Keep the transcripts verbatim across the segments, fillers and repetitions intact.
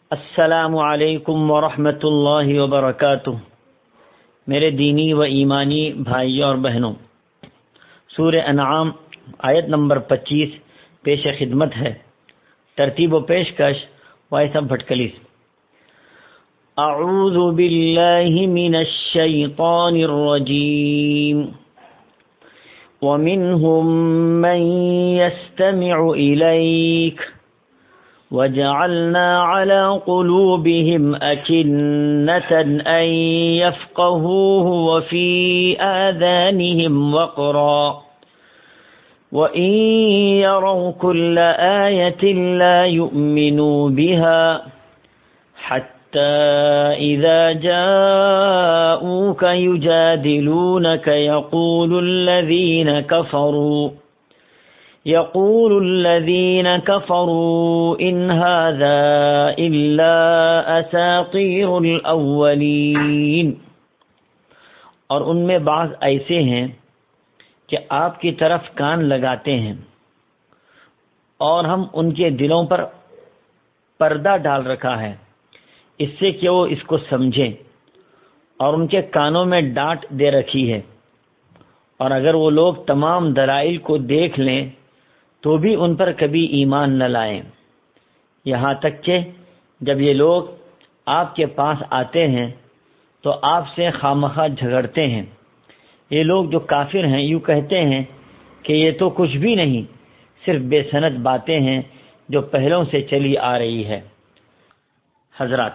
السلام علیکم ورحمۃ اللہ وبرکاتہ۔ میرے دینی و ایمانی بھائیوں اور بہنوں، سورہ انعام آیت نمبر پچیس پیش خدمت ہے۔ ترتیب و پیشکش وائسا بھٹکلیس۔ اعوذ باللہ من الشیطان الرجیم ومنهم من يستمع إليك وجعلنا على قلوبهم أكنة أن يفقهوه وفي آذانهم وقرا وإن يروا كل آية لا يؤمنوا بها حتى إذا جاءوك يجادلونك يقول الذين كفروا يقول الذين كفروا إن هذا إلا أساطير الأولين۔ اور ان میں بعض ایسے ہیں کہ آپ کی طرف کان لگاتے ہیں اور ہم ان کے دلوں پر پردہ ڈال رکھا ہے اس سے کہ وہ اس کو سمجھیں، اور ان کے کانوں میں ڈانٹ دے رکھی ہے، اور اگر وہ لوگ تمام دلائل کو دیکھ لیں تو بھی ان پر کبھی ایمان نہ لائیں، یہاں تک کہ جب یہ لوگ آپ کے پاس آتے ہیں تو آپ سے خامخواہ جھگڑتے ہیں۔ یہ لوگ جو کافر ہیں یوں کہتے ہیں کہ یہ تو کچھ بھی نہیں، صرف بے سند باتیں ہیں جو پہلوں سے چلی آ رہی ہے۔ حضرات،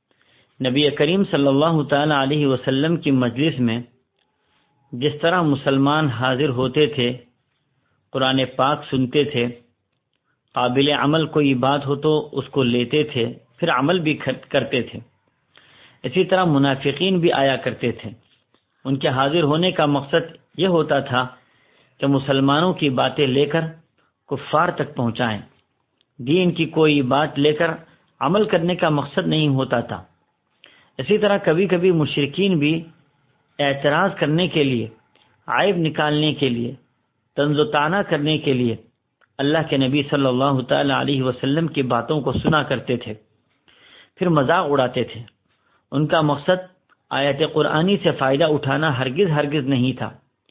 نبی کریم صلی اللہ تعالی علیہ وسلم کی مجلس میں جس طرح مسلمان حاضر ہوتے تھے، قرآن پاک سنتے تھے، قابل عمل کوئی بات ہو تو اس کو لیتے تھے، پھر عمل بھی کرتے تھے، اسی طرح منافقین بھی آیا کرتے تھے۔ ان کے حاضر ہونے کا مقصد یہ ہوتا تھا کہ مسلمانوں کی باتیں لے کر کفار تک پہنچائیں، دین کی کوئی بات لے کر عمل کرنے کا مقصد نہیں ہوتا تھا۔ اسی طرح کبھی کبھی مشرکین بھی اعتراض کرنے کے لیے، عیب نکالنے کے لیے، طنز و طعنہ کرنے کے لیے اللہ کے نبی صلی اللہ تعالی علیہ وسلم کی باتوں کو سنا کرتے تھے، پھر مذاق اڑاتے تھے۔ ان کا مقصد آیت قرآنی سے فائدہ اٹھانا ہرگز ہرگز نہیں تھا۔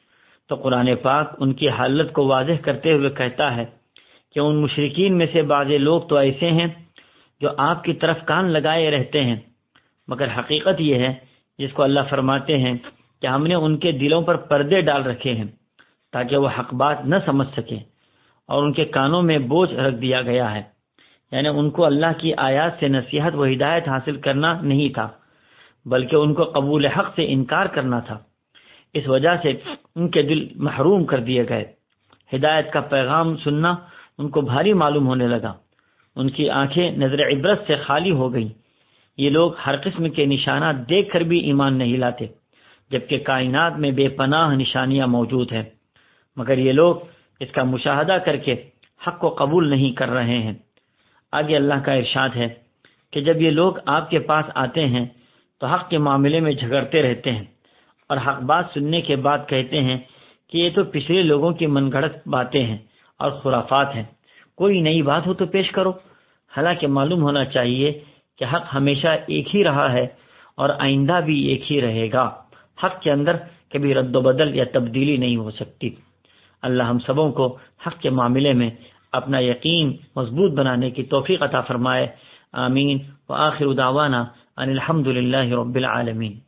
تو قرآن پاک ان کی حالت کو واضح کرتے ہوئے کہتا ہے کہ ان مشرکین میں سے بعض لوگ تو ایسے ہیں جو آپ کی طرف کان لگائے رہتے ہیں، مگر حقیقت یہ ہے جس کو اللہ فرماتے ہیں کہ ہم نے ان کے دلوں پر پردے ڈال رکھے ہیں تاکہ وہ حق بات نہ سمجھ سکیں، اور ان کے کانوں میں بوجھ رکھ دیا گیا ہے، یعنی ان کو اللہ کی آیات سے نصیحت و ہدایت حاصل کرنا نہیں تھا بلکہ ان کو قبول حق سے انکار کرنا تھا۔ اس وجہ سے ان کے دل محروم کر دیے گئے، ہدایت کا پیغام سننا ان کو بھاری معلوم ہونے لگا، ان کی آنکھیں نظر عبرت سے خالی ہو گئیں۔ یہ لوگ ہر قسم کے نشانات دیکھ کر بھی ایمان نہیں لاتے، جبکہ کائنات میں بے پناہ نشانیاں موجود ہیں، مگر یہ لوگ اس کا مشاہدہ کر کے حق کو قبول نہیں کر رہے ہیں۔ آگے اللہ کا ارشاد ہے کہ جب یہ لوگ آپ کے پاس آتے ہیں تو حق کے معاملے میں جھگڑتے رہتے ہیں، اور حق بات سننے کے بعد کہتے ہیں کہ یہ تو پچھلے لوگوں کی من گھڑت باتیں ہیں اور خرافات ہیں، کوئی نئی بات ہو تو پیش کرو۔ حالانکہ معلوم ہونا چاہیے کہ حق ہمیشہ ایک ہی رہا ہے اور آئندہ بھی ایک ہی رہے گا۔ حق کے اندر کبھی رد و بدل یا تبدیلی نہیں ہو سکتی۔ اللہ ہم سبوں کو حق کے معاملے میں اپنا یقین مضبوط بنانے کی توفیق عطا فرمائے۔ آمین۔ وآخر دعوانا ان الحمد للہ رب العالمین۔